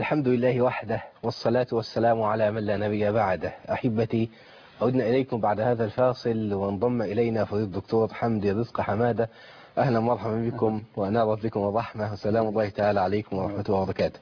الحمد لله وحده، والصلاة والسلام على من لا نبي بعده. أحبتي، عدنا إليكم بعد هذا الفاصل، وانضم إلينا فضيلة الدكتور حمدي رزق حمادة. أهلا مرحبا بكم، وأنال بكم الرحمة، وسلام الله تعالى عليكم ورحمة الله وبركاته.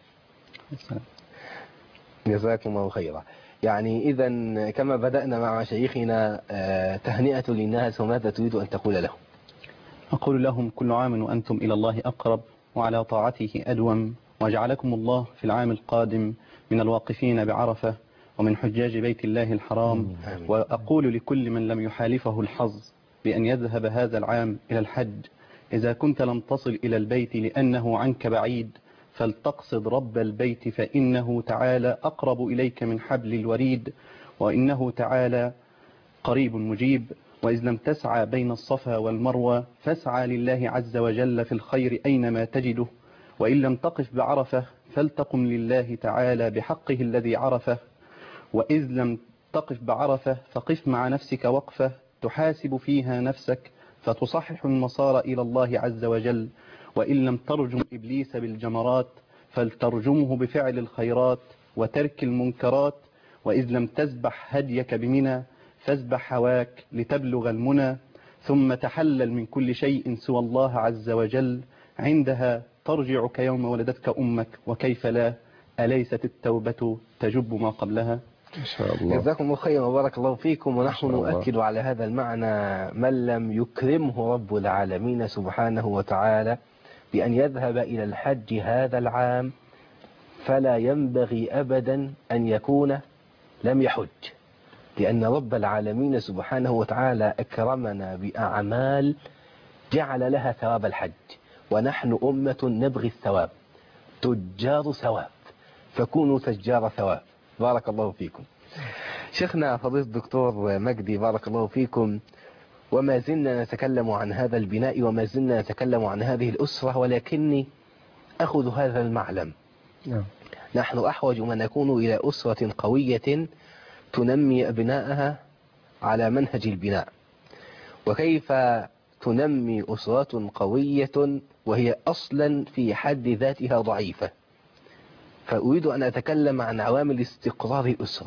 جزاكم الله خيرا. يعني إذا كما بدأنا مع مشايخنا، تهنئة للناس، وماذا تريد أن تقول لهم؟ أقول لهم كل عام وأنتم إلى الله أقرب، وعلى طاعته أدوم، وجعلكم الله في العام القادم من الواقفين بعرفة ومن حجاج بيت الله الحرام. وأقول لكل من لم يحالفه الحظ بأن يذهب هذا العام إلى الحج: إذا كنت لم تصل إلى البيت لأنه عنك بعيد، فلتقصد رب البيت، فإنه تعالى أقرب إليك من حبل الوريد، وإنه تعالى قريب مجيب. وإذ لم تسعى بين الصفا والمروة، فاسعى لله عز وجل في الخير أينما تجده. وإن لم تقف بعرفة، فلتقم لله تعالى بحقه الذي عرفه. وإذ لم تقف بعرفة، فقف مع نفسك وقفة تحاسب فيها نفسك، فتصحح المسار إلى الله عز وجل. وإن لم ترجم إبليس بالجمرات، فلترجمه بفعل الخيرات وترك المنكرات. وإذ لم تذبح هديك بمنى، فاذبح هواك لتبلغ المنى. ثم تحلل من كل شيء سوى الله عز وجل، عندها ترجع كيوم ولدتك أمك، وكيف لا؟ أليست التوبة تجب ما قبلها؟ إن شاء الله. جزاكم الله خيرا وبارك الله فيكم. ونحن نؤكد على هذا المعنى: من لم يكرمه رب العالمين سبحانه وتعالى بأن يذهب إلى الحج هذا العام، فلا ينبغي أبدا أن يكون لم يحج، لأن رب العالمين سبحانه وتعالى أكرمنا بأعمال جعل لها ثواب الحج، ونحن أمة نبغي الثواب، تجار ثواب، فكونوا تجار ثواب. بارك الله فيكم. شيخنا فضيلة الدكتور مجدي، بارك الله فيكم. وما زلنا نتكلم عن هذا البناء، وما زلنا نتكلم عن هذه الأسرة، ولكني أخذ هذا المعلم: نحن أحوج ما نكون إلى أسرة قوية تنمي أبنائها على منهج البناء. وكيف تنمي أسرة قوية وهي أصلا في حد ذاتها ضعيفة؟ فأريد أن أتكلم عن عوامل استقرار الأسرة،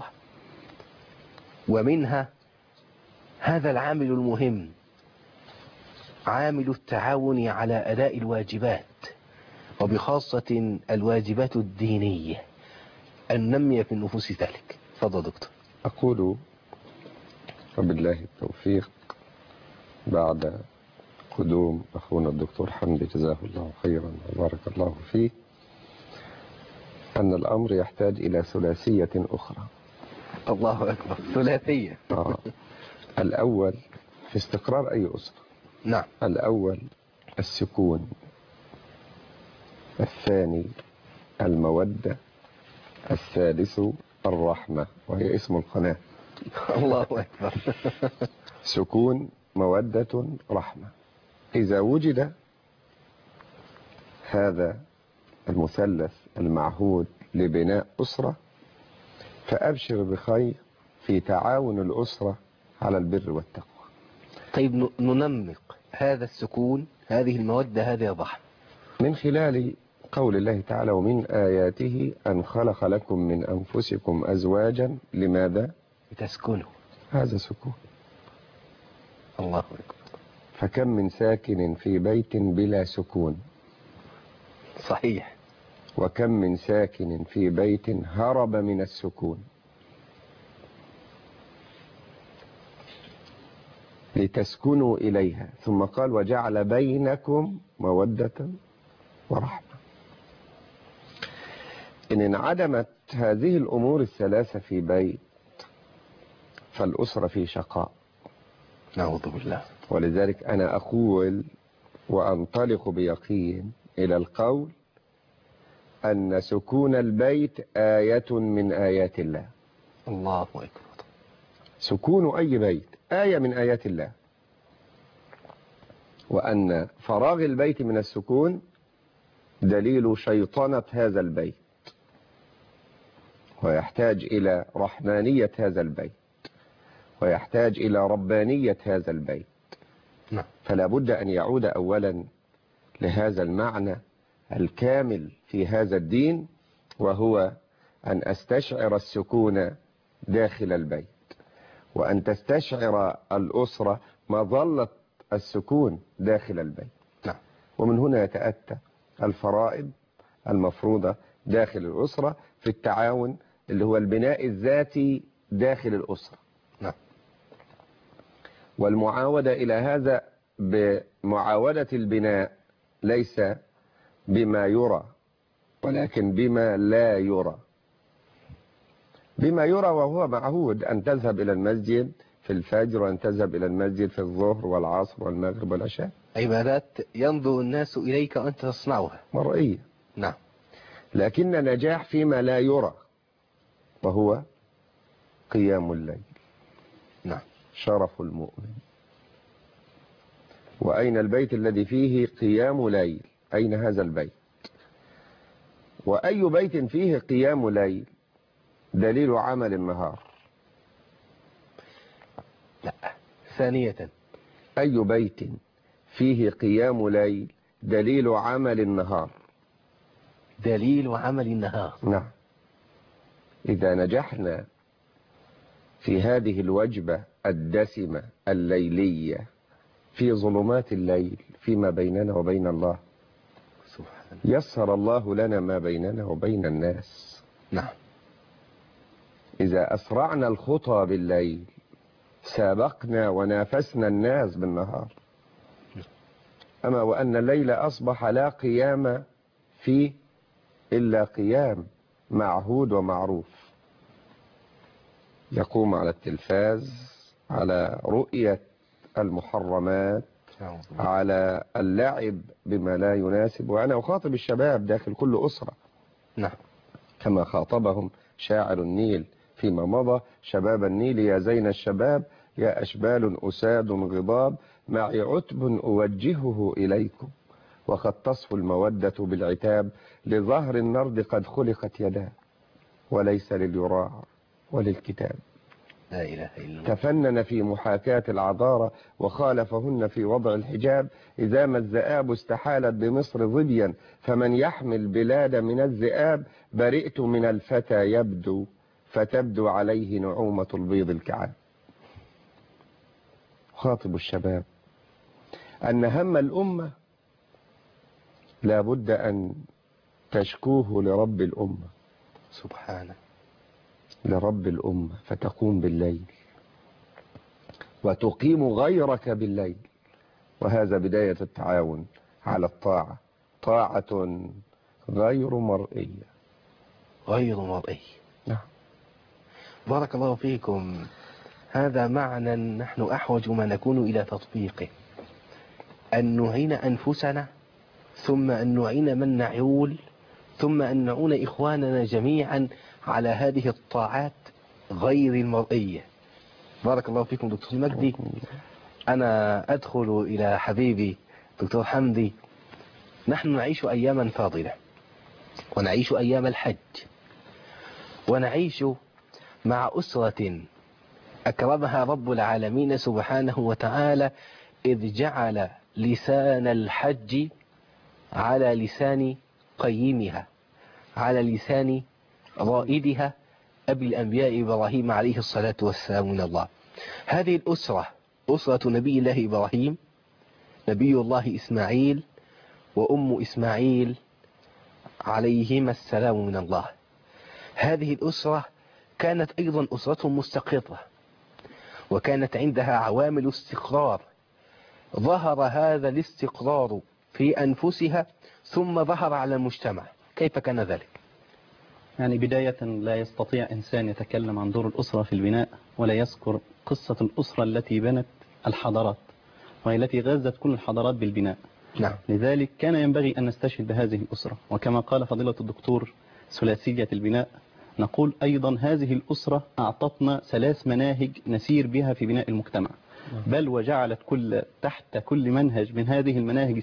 ومنها هذا العامل المهم، عامل التعاون على أداء الواجبات، وبخاصة الواجبات الدينية، أن ننمي في النفوس ذلك. تفضل دكتور. أقول وبالله التوفيق، بعد قدوم أخونا الدكتور حمدي جزاه الله خيرا وبارك الله فيه، أن الأمر يحتاج إلى ثلاثية أخرى. الله أكبر، ثلاثية. الأول في استقرار أي أسرة. نعم. الأول السكون، الثاني المودة، الثالث الرحمة، وهي اسم القناة. الله أكبر. سكون، مودة، رحمة. إذا وجد هذا المثلث المعهود لبناء أسرة، فأبشر بخير في تعاون الأسرة على البر والتقوى. طيب، ننمق هذا السكون، هذه المودة، هذه الرحمة، من خلال قول الله تعالى: ومن آياته أن خلق لكم من أنفسكم أزواجا. لماذا؟ لتسكنوا. هذا سكون. الله أكبر. فكم من ساكن في بيت بلا سكون. صحيح. وكم من ساكن في بيت هرب من السكون. لتسكنوا إليها، ثم قال: وجعل بينكم مودة ورحمة. إن انعدمت هذه الأمور الثلاثة في بيت، فالأسرة في شقاء. نعوذ بالله. ولذلك أنا أقول وأنطلق بيقين إلى القول أن سكون البيت آية من آيات الله. الله أكبر. سكون أي بيت آية من آيات الله، وأن فراغ البيت من السكون دليل شيطنة هذا البيت، ويحتاج إلى رحمانية هذا البيت، ويحتاج إلى ربانية هذا البيت. فلا بد أن يعود أولا لهذا المعنى الكامل في هذا الدين، وهو أن أستشعر السكون داخل البيت، وأن تستشعر الأسرة مظلة السكون داخل البيت. نعم. ومن هنا يتأتى الفرائض المفروضة داخل الأسرة في التعاون اللي هو البناء الذاتي داخل الأسرة. نعم. والمعاودة إلى هذا بمعاودة البناء ليس بما يرى ولكن بما لا يرى. بما يرى وهو معهود أن تذهب إلى المسجد في الفجر، وأن تذهب إلى المسجد في الظهر والعصر والمغرب والعشاء، عبادات ينظر الناس إليك وأنت تصنعها، مرئية. نعم. لكن نجاح فيما لا يرى وهو قيام الليل. نعم. شرف المؤمن. وأين البيت الذي فيه قيام ليل؟ أين هذا البيت؟ وأي بيت فيه قيام ليل دليل عمل النهار؟ لا، ثانية، أي بيت فيه قيام ليل دليل عمل النهار؟ دليل عمل النهار. نعم. إذا نجحنا في هذه الوجبة الدسمة الليلية في ظلمات الليل فيما بيننا وبين الله، سبحان يسر الله لنا ما بيننا وبين الناس. نعم. إذا أسرعنا الخطى بالليل سابقنا ونافسنا الناس بالنهار. أما وأن الليل أصبح لا قيام فيه إلا قيام معهود ومعروف، يقوم على التلفاز، على رؤية المحرمات، على اللعب بما لا يناسب. وأنا أخاطب الشباب داخل كل أسرة، نعم، كما خاطبهم شاعر النيل فيما مضى: شباب النيل يا زين الشباب، يا أشبال أساد غضاب، معي عتب أوجهه إليكم، وقد تصفو المودة بالعتاب، لظهر النرد قد خلقت يداه، وليس لليراع وللكتاب. لا إله إلا الله. تفنن في محاكاة العذارى وخالفهن في وضع الحجاب، إذا ما الذئاب استحالت بمصر ظبيا، فمن يحمي البلاد من الذئاب، برئت من الفتى يبدو فتبدو عليه نعومة البيض الكعاب. خاطب الشباب أن هم الأمة لا بد أن تشكوه لرب الأمة، سبحانه، لرب الأمة، فتقوم بالليل وتقيم غيرك بالليل. وهذا بداية التعاون على الطاعة، طاعة غير مرئية. غير مرئي. نعم. بارك الله فيكم. هذا معنى نحن أحوج ما نكون إلى تطبيقه، أن نعين أنفسنا، ثم أن نعين من نعول، ثم أن نعون إخواننا جميعا على هذه الطاعات غير المرئية. بارك الله فيكم دكتور مجدي. أنا أدخل إلى حبيبي دكتور حمدي. نحن نعيش أياما فاضلة، ونعيش أيام الحج، ونعيش مع أسرة أكرمها رب العالمين سبحانه وتعالى، إذ جعل لسان الحج على لسان قيمها، على لسان رائدها، أبي الأنبياء إبراهيم عليه الصلاة والسلام من الله. هذه الأسرة أسرة نبي الله إبراهيم، نبي الله إسماعيل، وأم إسماعيل عليهما السلام من الله. هذه الأسرة كانت أيضا أسرة مستقرة، وكانت عندها عوامل استقرار. ظهر هذا الاستقرار في أنفسها ثم ظهر على المجتمع. كيف كان ذلك؟ يعني بداية لا يستطيع إنسان يتكلم عن دور الأسرة في البناء ولا يذكر قصة الأسرة التي بنت الحضارات، وهي التي غزت كل الحضارات بالبناء. نعم. لذلك كان ينبغي أن نستشهد بهذه الأسرة، وكما قال فضيلة الدكتور ثلاثية البناء، نقول أيضا هذه الأسرة أعطتنا 3 مناهج نسير بها في بناء المجتمع، بل وجعلت تحت كل منهج من هذه المناهج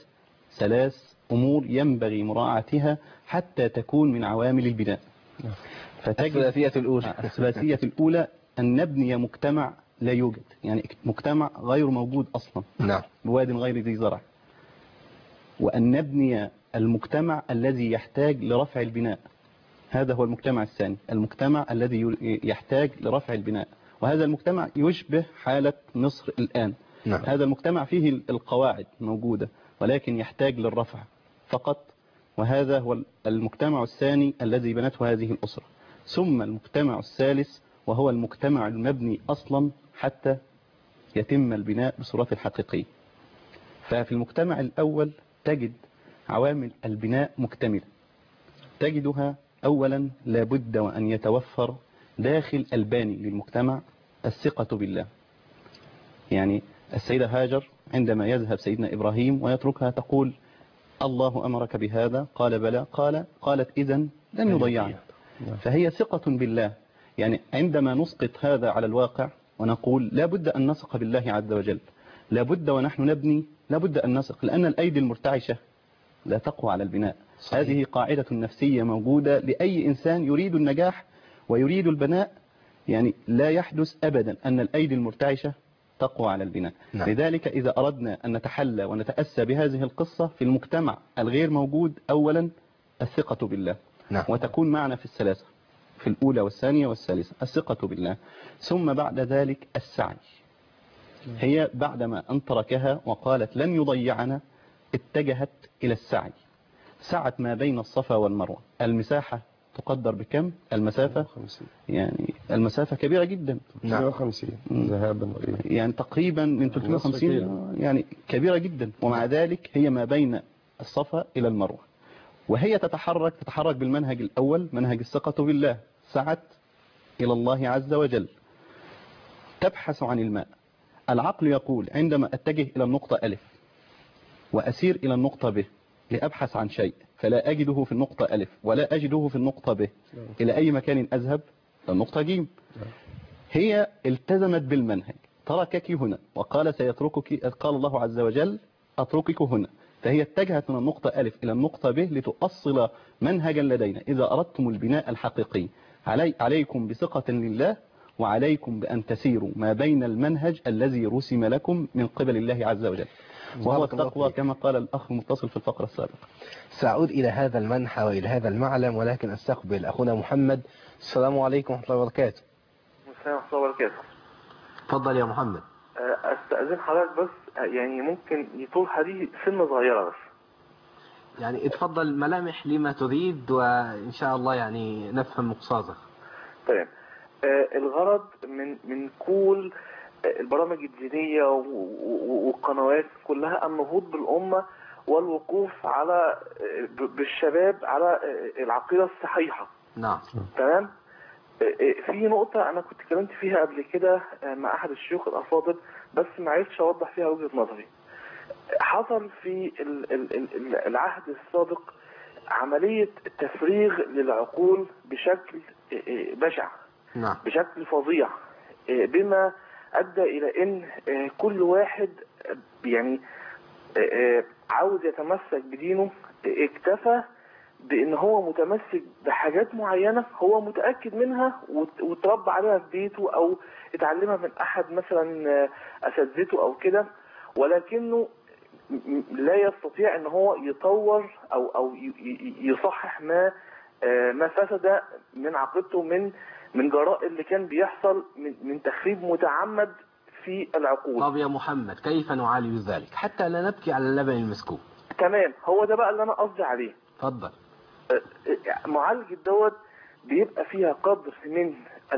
3 أمور ينبغي مراعاتها حتى تكون من عوامل البناء. الثلاثية الأولى الثلاثية الأولى أن نبني مجتمع لا يوجد، يعني مجتمع غير موجود أصلا، نعم، بواد غير ذي زرع، وأن نبني المجتمع الذي يحتاج لرفع البناء، هذا هو المجتمع الثاني، المجتمع الذي يحتاج لرفع البناء، وهذا المجتمع يشبه حالة مصر الآن. نعم. هذا المجتمع فيه القواعد موجودة ولكن يحتاج للرفع فقط، وهذا هو المجتمع الثاني الذي بنته هذه الأسرة. ثم المجتمع الثالث وهو المجتمع المبني أصلا حتى يتم البناء بصورته الحقيقية. ففي المجتمع الأول تجد عوامل البناء مكتملة، تجدها أولا لابد وأن يتوفر داخل الباني للمجتمع الثقة بالله. يعني السيدة هاجر عندما يذهب سيدنا إبراهيم ويتركها تقول الله أمرك بهذا؟ قال بلى. قالت إذن لن يضيعنا. فهي ثقة بالله. يعني عندما نسقط هذا على الواقع ونقول لابد أن نثق بالله عز وجل، لابد ونحن نبني لابد أن نثق، لأن الأيدي المرتعشة لا تقوى على البناء. صحيح. هذه قاعدة نفسية موجودة لأي إنسان يريد النجاح ويريد البناء. يعني لا يحدث أبدا أن الأيدي المرتعشة تقوى على البناء. نعم. لذلك إذا أردنا أن نتحلى ونتأسى بهذه القصة في المجتمع الغير موجود، أولا الثقة بالله. نعم. وتكون معنا في الثلاثة، في الأولى والثانية والثالثة، الثقة بالله. ثم بعد ذلك السعي. هي بعدما أن تركها وقالت لن يضيعنا اتجهت إلى السعي. سعت ما بين الصفا والمروة. المساحة تقدر بكم؟ المسافة 50. يعني المسافة كبيرة جدا. 350 ذهابا وإيابا، يعني تقريبا من 350 يعني كبيرة جدا. ومع ذلك هي ما بين الصفا إلى المروة، وهي تتحرك بالمنهج الأول، منهج الثقة بالله. سعت إلى الله عز وجل، تبحث عن الماء. العقل يقول عندما أتجه إلى النقطة ألف وأسير إلى النقطة ب لأبحث عن شيء فلا أجده في النقطة ألف ولا أجده في النقطة ب، إلى أي مكان أذهب؟ النقطة ج. هي التزمت بالمنهج، تركك هنا وقال سيتركك، قال الله عز وجل أتركك هنا. فهي اتجهت من النقطة ألف إلى النقطة ب لتؤصل منهجا لدينا. إذا أردتم البناء الحقيقي عليكم بثقة لله، وعليكم بأن تسيروا ما بين المنهج الذي رسم لكم من قبل الله عز وجل، وهو التقوى كما قال الأخ المتصل في الفقرة السابقة. سأعود إلى هذا المنحى وإلى هذا المعلم، ولكن أستقبل أخونا محمد. السلام عليكم ورحمة الله وبركاته. السلام ورحمة الله وبركاته. تفضل يا محمد. أستأذن حضرتك بس يعني ممكن يطول حديث سنة صغيرة بس. يعني اتفضل ملامح لما تريد وإن شاء الله يعني نفهم مقصودك. طيب. الغرض من كل البرامج الدينية والقنوات كلها النهوض بالأمة والوقوف على بالشباب على العقيدة الصحيحة. نعم. تمام. في نقطة أنا كنت اتكلمت فيها قبل كده مع أحد الشيوخ الأفاضل، بس ما عرفتش أوضح فيها وجهة نظري. حصل في العهد السابق عملية تفريغ للعقول بشكل بشع. نعم. بشكل فظيع، بما أدى إلى أن كل واحد يعني عاوز يتمسك بدينه، اكتفى بأن هو متمسك بحاجات معينة هو متأكد منها وتربى عليها في بيته أو اتعلمها من أحد مثلا أساتذته أو كده، ولكنه لا يستطيع أن هو يطور أو يصحح ما فسد من عقيدته من جراء اللي كان بيحصل من تخريب متعمد في العقول. طب يا محمد كيف نعالج ذلك حتى لا نبكي على اللبن المسكوب؟ تمام، هو ده بقى اللي أنا قصدي عليه. اتفضل. معالجة دوت بيبقى فيها قدر من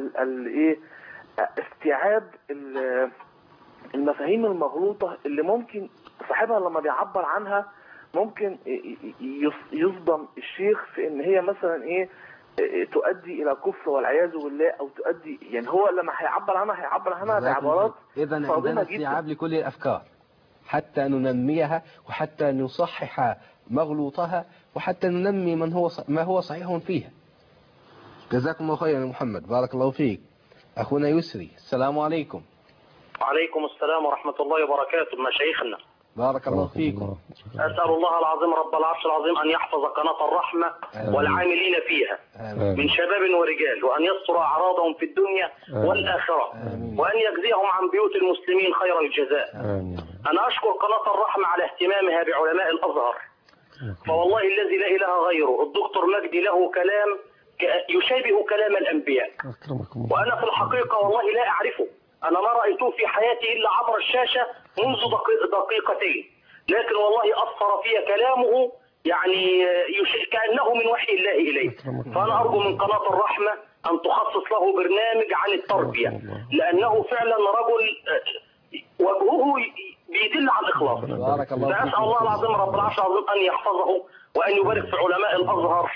استيعاب المفاهيم المغلوطة اللي ممكن صاحبها لما بيعبر عنها ممكن يصدم الشيخ في ان هي مثلا تؤدي الى كفر والعياذ بالله، او تؤدي يعني هو لما هيعبر عنها بعبارات اذا عندنا استيعاب لكل الافكار حتى ننميها وحتى نصحح مغلوطها وحتى ننمي ما هو صحيح فيها. جزاكم الله خيرا يا محمد، بارك الله فيك. اخونا يسري، السلام عليكم. وعليكم السلام ورحمة الله وبركاته. مشايخنا بارك الله فيكم. أسأل الله العظيم رب العرش العظيم أن يحفظ قناة الرحمة والعاملين فيها من شباب ورجال، وأن يستر أعراضهم في الدنيا والآخرة، وأن يجزيهم عن بيوت المسلمين خير الجزاء. أنا أشكر قناة الرحمة على اهتمامها بعلماء الأزهر، فوالله الذي لا إله غيره الدكتور مجدي له كلام يشابه كلام الأنبياء. وأنا في الحقيقة والله لا أعرفه، أنا ما رأيته في حياتي إلا عبر الشاشة منذ دقيقتين، لكن والله أثر في كلامه يعني كأنه من وحي الله إليه. فأنا أرجو من قناة الرحمة أن تخصص له برنامج عن التربية، لأنه فعلا رجل وجهه بيدل على الإخلاص. بارك الله فيك. فأسأل الله العظيم رب العرش العظيم أن يحفظه وأن يبارك في علماء الأزهر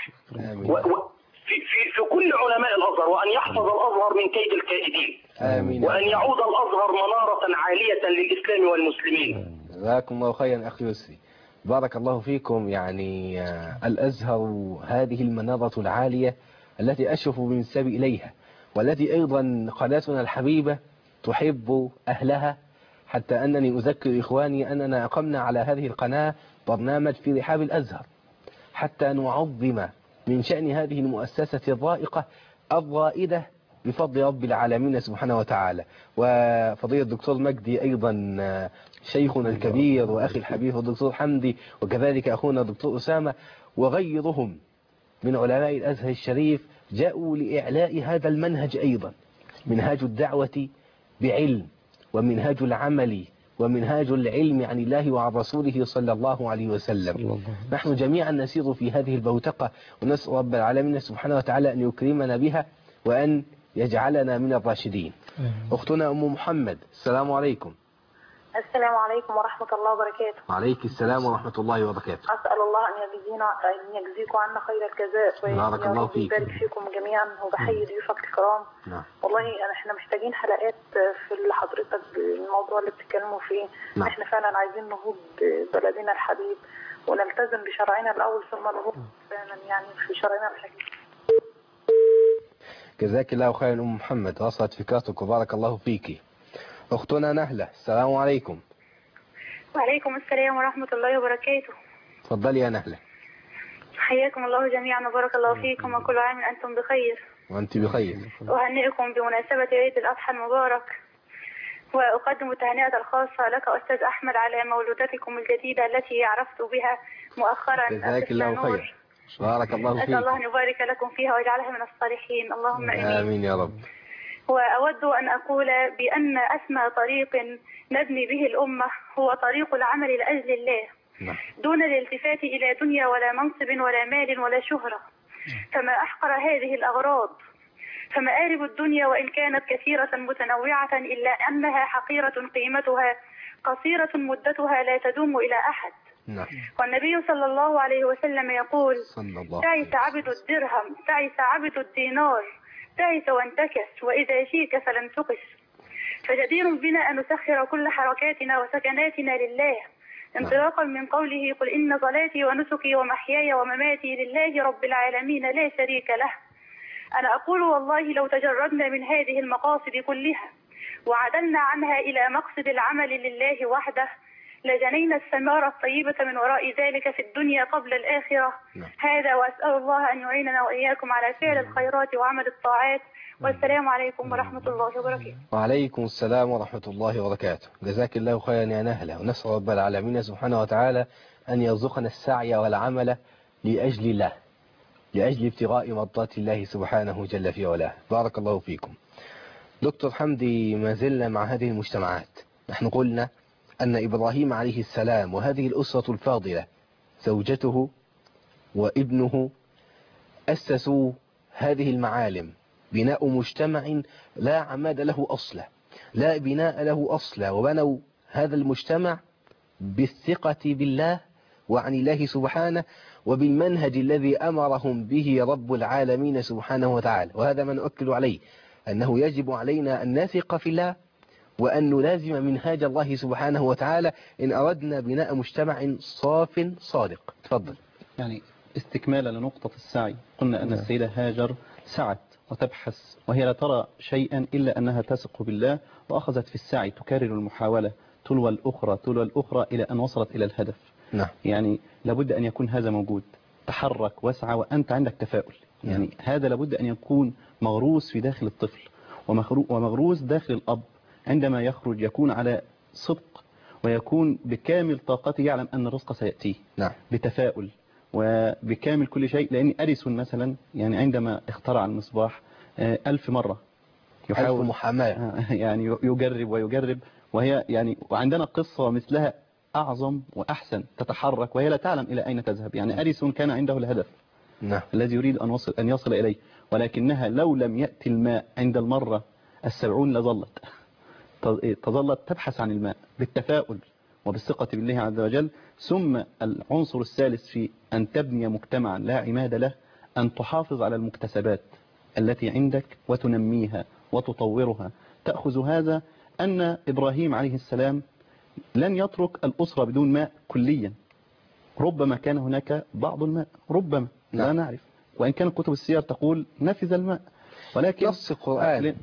في كل علماء الأزهر، وأن يحفظ الأزهر من كيد الكائدين. آمين. وأن يعود الأزهر منارة عالية للإسلام والمسلمين. جزاكم الله خيرا أخي يسري، بارك الله فيكم. يعني الأزهر هذه المنارة العالية التي أشرف بمنساب إليها، والتي أيضا قناتنا الحبيبة تحب أهلها، حتى أنني أذكر إخواني أننا أقمنا على هذه القناة برنامج في رحاب الأزهر حتى نعظم من شأن هذه المؤسسة الرائقة الرائدة بفضل رب العالمين سبحانه وتعالى. وفضيلة الدكتور مجدي أيضا شيخنا الكبير وأخي الحبيب الدكتور حمدي، وكذلك أخونا الدكتور أسامة وغيرهم من علماء الأزهر الشريف جاءوا لإعلاء هذا المنهج أيضا، منهاج الدعوة بعلم، ومنهاج العمل، ومنهاج العلم عن الله وعن رسوله صلى الله عليه وسلم. نحن جميعا نسير في هذه البوتقة، ونسأل رب العالمين سبحانه وتعالى أن يكرمنا بها وأن يجعلنا من الراشدين. أختنا أم محمد، السلام عليكم. السلام عليكم ورحمة الله وبركاته. وعليك السلام ورحمة الله وبركاته. أسأل الله أن يجزيكم عنا خير الجزاء بارك الله فيك. ويبارك فيكم جميعا، وبحيي ضيوفك الكرام. والله احنا محتاجين حلقات في اللي حضرتك الموضوع اللي بتتكلموا فيه. احنا فعلا عايزين نهوض بلدنا الحبيب ونلتزم بشرعنا الأول ثم نهوض فعلا يعني في شرعنا الحبيب. جزاك الله خيرا أم محمد، وصلت فكرتك وبارك الله فيك. أختنا نهلة، السلام عليكم. وعليكم السلام ورحمة الله وبركاته. تفضلي يا نهلة. حياكم الله جميعا وبارك الله فيكم، وكل عام أنتم بخير. وأنت بخير. أهنئكم بمناسبة عيد الأضحى المبارك، وأقدم التهنئة الخاصة لك أستاذ أحمد على مولودتكم الجديدة التي عرفت بها مؤخرا. جزاك الله خير. بارك الله فيك. أسأل الله أن يبارك لكم فيها ويجعلها من الصالحين، اللهم آمين. آمين يا رب. وأود أن أقول بأن أسمى طريق نبني به الأمة هو طريق العمل لأجل الله، دون الالتفات إلى دنيا ولا منصب ولا مال ولا شهرة. فما أحقر هذه الأغراض، فمآرب الدنيا وإن كانت كثيرة متنوعة إلا أنها حقيرة قيمتها، قصيرة مدتها، لا تدوم إلى أحد. والنبي صلى الله عليه وسلم يقول: تعس عبد الدرهم، تعس عبد الدينار، تعس وانتكس، وإذا شيك فلم تقس. فجدير بنا أن نسخر كل حركاتنا وسكناتنا لله، انطلاقا من قوله: قل إن صلاتي ونسكي ومحياي ومماتي لله رب العالمين لا شريك له. أنا أقول والله لو تجردنا من هذه المقاصد كلها وعدلنا عنها إلى مقصد العمل لله وحده لجنينا الثمار الطيبة من وراء ذلك في الدنيا قبل الآخرة. هذا وأسأل الله أن يعيننا وإياكم على فعل الخيرات وعمل الطاعات. والسلام عليكم ورحمة الله وبركاته. وعليكم السلام ورحمة الله وبركاته. جزاك الله خيرا يا نهلة، ونسأل رب العالمين سبحانه وتعالى أن يرزقنا السعي والعمل لأجل الله، لأجل ابتغاء مرضات الله سبحانه جل في علاه. بارك الله فيكم. دكتور حمدي، ما زلنا مع هذه المجتمعات. نحن قلنا أن إبراهيم عليه السلام وهذه الأسرة الفاضلة، زوجته وابنه، أسسوا هذه المعالم، بناء مجتمع لا عماد له أصلا، لا بناء له أصلا، وبنوا هذا المجتمع بالثقة بالله وعن الله سبحانه وبالمنهج الذي أمرهم به رب العالمين سبحانه وتعالى. وهذا ما نؤكد عليه، أنه يجب علينا أن نثق في الله وأن نلازم منهاج الله سبحانه وتعالى إن أردنا بناء مجتمع صاف صادق. تفضل. يعني استكمالا لنقطة السعي، قلنا أن السيدة هاجر سعت وتبحث وهي لا ترى شيئا إلا أنها تثق بالله، وأخذت في السعي تكرر المحاولة تلو الأخرى إلى أن وصلت إلى الهدف. يعني لابد أن يكون هذا موجود، تحرك واسعى وأنت عندك تفاؤل. يعني هذا لابد أن يكون مغروس في داخل الطفل ومغروس داخل الأب، عندما يخرج يكون على صدق ويكون بكامل طاقته، يعلم أن الرزق سيأتيه بتفاؤل وبكامل كل شيء، لأن أديسون مثلا يعني عندما اخترع المصباح 1000 مرة يحاول 1000 محاماة يعني يجرب ويجرب، وهي يعني وعندنا قصة مثلها أعظم وأحسن تتحرك وهي لا تعلم إلى أين تذهب. يعني أديسون كان عنده الهدف الذي يريد أن يصل إليه، ولكنها لو لم يأتي الماء عند المرة 70 لظلت تظلت تبحث عن الماء بالتفاؤل وبالثقة بالله عز وجل. ثم العنصر الثالث في أن تبني مجتمعا لا عماد له أن تحافظ على المكتسبات التي عندك وتنميها وتطورها. تأخذ هذا أن إبراهيم عليه السلام لن يترك الأسرة بدون ماء كليا، ربما كان هناك بعض الماء، ربما لا نعرف، وإن كان كتب السير تقول نفذ الماء، ولكن نص القرآن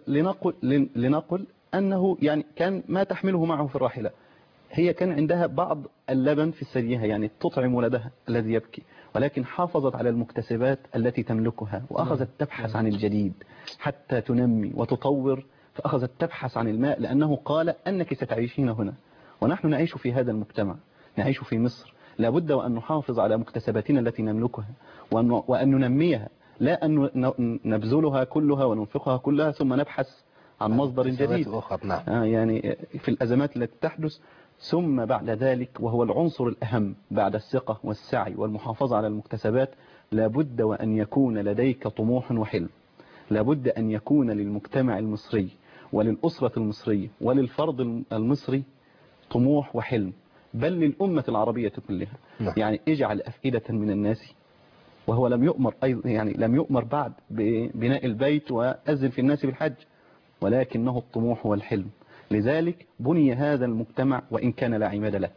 لنقل أنه يعني كان ما تحمله معه في الراحلة، هي كان عندها بعض اللبن في ثديها يعني تطعم ولدها الذي يبكي، ولكن حافظت على المكتسبات التي تملكها وأخذت تبحث عن الجديد حتى تنمي وتطور. فأخذت تبحث عن الماء لأنه قال أنك ستعيشين هنا، ونحن نعيش في هذا المجتمع، نعيش في مصر، لابد وأن نحافظ على مكتسباتنا التي نملكها وأن ننميها، لا أن نبذلها كلها وننفقها كلها ثم نبحث عن مصدر جديد يعني في الأزمات التي تحدث. ثم بعد ذلك وهو العنصر الأهم بعد الثقة والسعي والمحافظة على المكتسبات، لابد وأن يكون لديك طموح وحلم، لابد أن يكون للمجتمع المصري وللأسرة المصرية وللفرد المصري طموح وحلم، بل للأمة العربية كلها. يعني اجعل أفئدة من الناس، وهو لم يؤمر يعني لم يؤمر بعد ببناء البيت وأذن في الناس بالحج، ولكنه الطموح والحلم. لذلك بني هذا المجتمع وإن كان لا عماد له.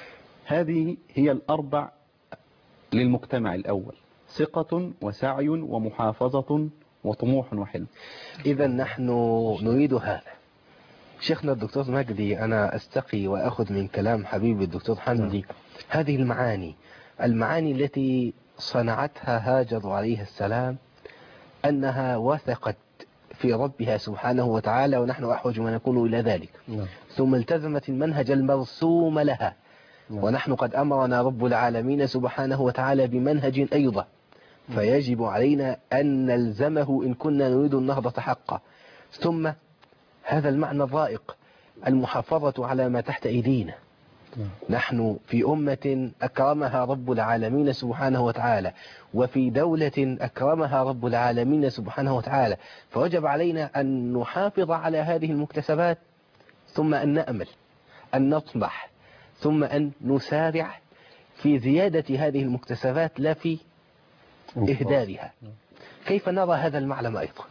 هذه هي الأربع للمجتمع الأول: ثقة وسعي ومحافظة وطموح وحلم. إذا نحن نريد هذا. شيخنا الدكتور مجدي، أنا أستقي وأخذ من كلام حبيبي الدكتور حمدي هذه المعاني التي صنعتها هاجر عليه السلام، أنها وثقت في ربها سبحانه وتعالى، ونحن أحوج ما نكون إلى ذلك. ثم التزمت المنهج المرسوم لها، ونحن قد أمرنا رب العالمين سبحانه وتعالى بمنهج أيضا، فيجب علينا أن نلزمه إن كنا نريد النهضة حقا. ثم هذا المعنى الرائق، المحافظة على ما تحت أيدينا. نحن في أمة أكرمها رب العالمين سبحانه وتعالى، وفي دولة أكرمها رب العالمين سبحانه وتعالى، فوجب علينا أن نحافظ على هذه المكتسبات، ثم أن نأمل، أن نطمح، ثم أن نسارع في زيادة هذه المكتسبات لا في إهدارها. كيف نرى هذا المعلم أيضا؟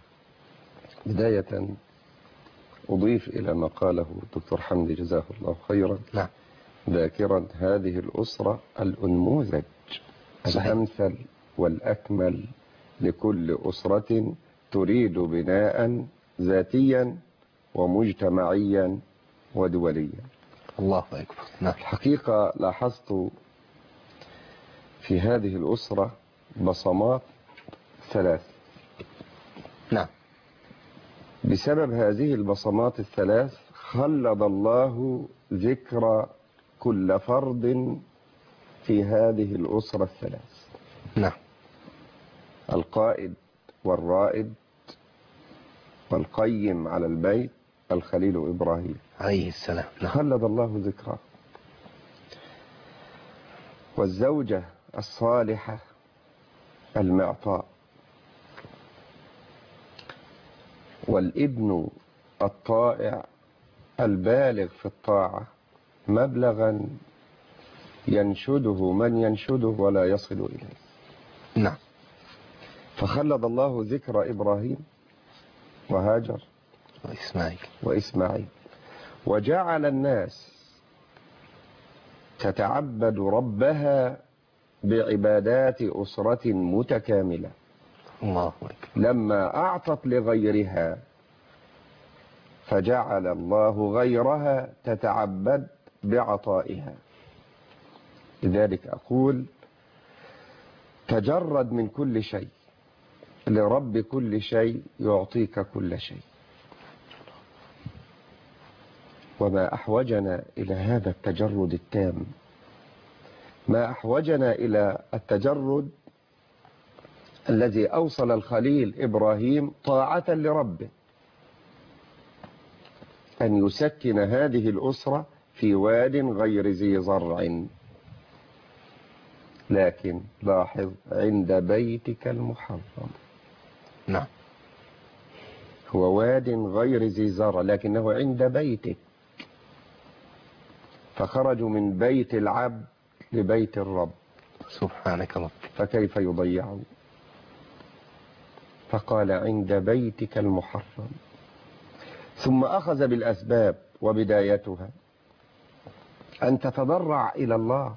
بداية أضيف إلى ما قاله الدكتور حمدي جزاه الله خيرا، ذاكرا هذه الأسرة الأنموذج الأمثل والأكمل لكل أسرة تريد بناء ذاتيا ومجتمعيا ودوليا. الله أكبر. الحقيقة لاحظت في هذه الأسرة بصمات 3. بسبب هذه البصمات 3 خلد الله ذكر كل فرد في هذه الأسرة 3. القائد والرائد والقيم على البيت الخليل إبراهيم عليه السلام، خلد الله ذكره. والزوجة الصالحة المعطاء، والابن الطائع البالغ في الطاعة مبلغا ينشده من ينشده ولا يصل إليه. فخلد الله ذكر إبراهيم وهاجر وإسماعيل، وجعل الناس تتعبد ربها بعبادات أسرة متكاملة. الله لما أعطت لغيرها فجعل الله غيرها تتعبد بعطائها. لذلك أقول تجرد من كل شيء، لرب كل شيء يعطيك كل شيء. وما أحوجنا إلى هذا التجرد التام ما أحوجنا إلى التجرد الذي أوصل الخليل إبراهيم طاعة لربه، أن يسكن هذه الأسرة في واد غير ذي زرع، لكن لاحظ عند بيتك المحرم. نعم. هو واد غير ذي زرع لكنه عند بيتك، فخرجوا من بيت العبد لبيت الرب. سبحانك رب. فكيف يضيعوا؟ فقال عند بيتك المحرم، ثم أخذ بالأسباب، وبدايتها أن تتضرع إلى الله،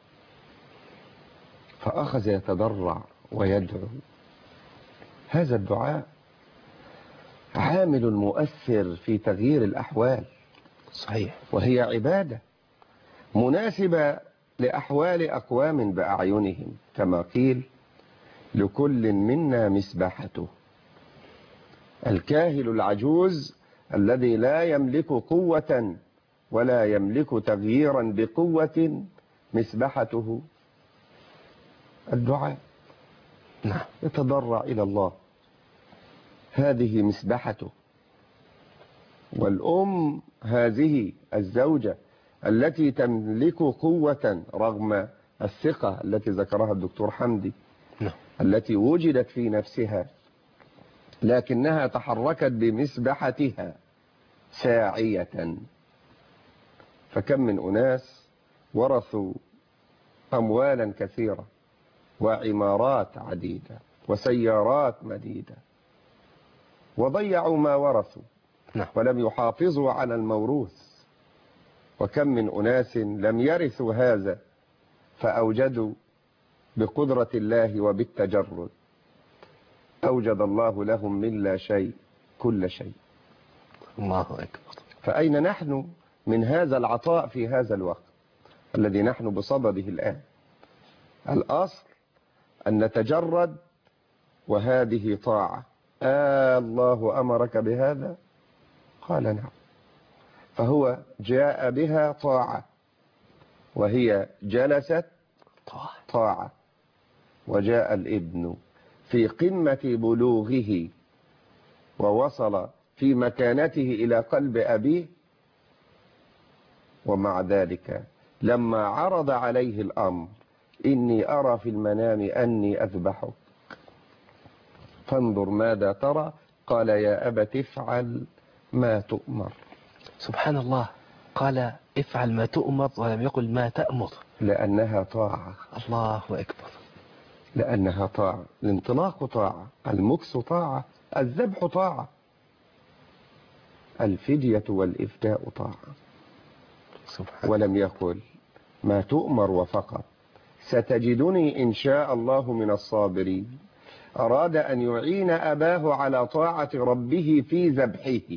فأخذ يتضرع ويدعو. هذا الدعاء عامل مؤثر في تغيير الأحوال. صحيح. وهي عبادة مناسبة لأحوال أقوام بأعينهم، كما قيل لكل منا مسبحته. الكاهل العجوز الذي لا يملك قوة ولا يملك تغييرا بقوة مسبحته الدعاء. نعم. يتضرع إلى الله، هذه مسبحته. والأم هذه الزوجة التي تملك قوة رغم الثقة التي ذكرها الدكتور حمدي، التي وجدت في نفسها، لكنها تحركت بمسبحتها ساعية. فكم من أناس ورثوا أموالا كثيرة وعمارات عديدة وسيارات مديدة، وضيعوا ما ورثوا ولم يحافظوا على الموروث. وكم من أناس لم يرثوا هذا فأوجدوا بقدرة الله وبالتجرد، أوجد الله لهم من لا شيء كل شيء. الله أكبر. فأين نحن من هذا العطاء في هذا الوقت الذي نحن بصدده الآن؟ الأصل أن نتجرد، وهذه طاعة. الله أمرك بهذا؟ قال نعم. فهو جاء بها طاعة، وهي جلست طاعة. وجاء الابن في قمة بلوغه ووصل في مكانته إلى قلب أبيه، ومع ذلك لما عرض عليه الأمر: إني أرى في المنام أني أذبحك فانظر ماذا ترى، قال يا أبت افعل ما تؤمر. سبحان الله، قال افعل ما تؤمر ولم يقل ما تأمر، لأنها طاعة. الله أكبر. لأنها طاعة. الانطلاق طاعة، المكس طاعة، الذبح طاعة، الفدية والإفداء طاعة. سبحان. ولم يقل ما تؤمر وفقط، ستجدني إن شاء الله من الصابرين. أراد أن يعين أباه على طاعة ربه في ذبحه.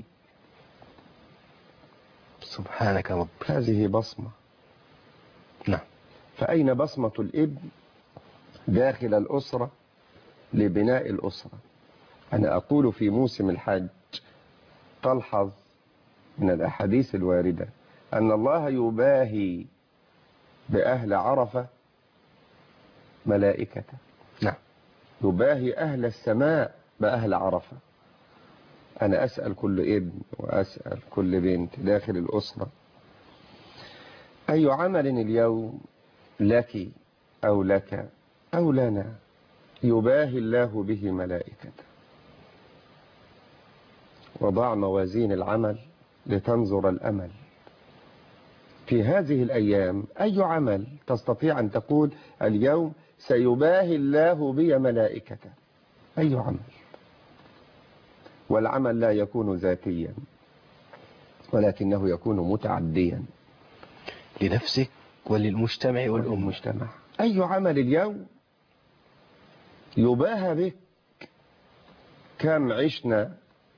سبحانك رب. هذه بصمة. نعم. فأين بصمة الابن داخل الأسرة لبناء الأسرة؟ أنا أقول في موسم الحج تلحظ من الأحاديث الواردة أن الله يباهي بأهل عرفة ملائكته. نعم. يباهي أهل السماء بأهل عرفة. أنا أسأل كل ابن وأسأل كل بنت داخل الأسرة: أي عمل اليوم لك أو لك أو لنا يباهي الله به ملائكته؟ وضع موازين العمل لتنظر الأمل. في هذه الأيام أي عمل تستطيع أن تقول اليوم سيباهي الله بي ملائكته؟ أي عمل؟ والعمل لا يكون ذاتيا، ولكنه يكون متعديا لنفسك وللمجتمع والأمة. أي عمل اليوم يباهى بك؟ كم عشنا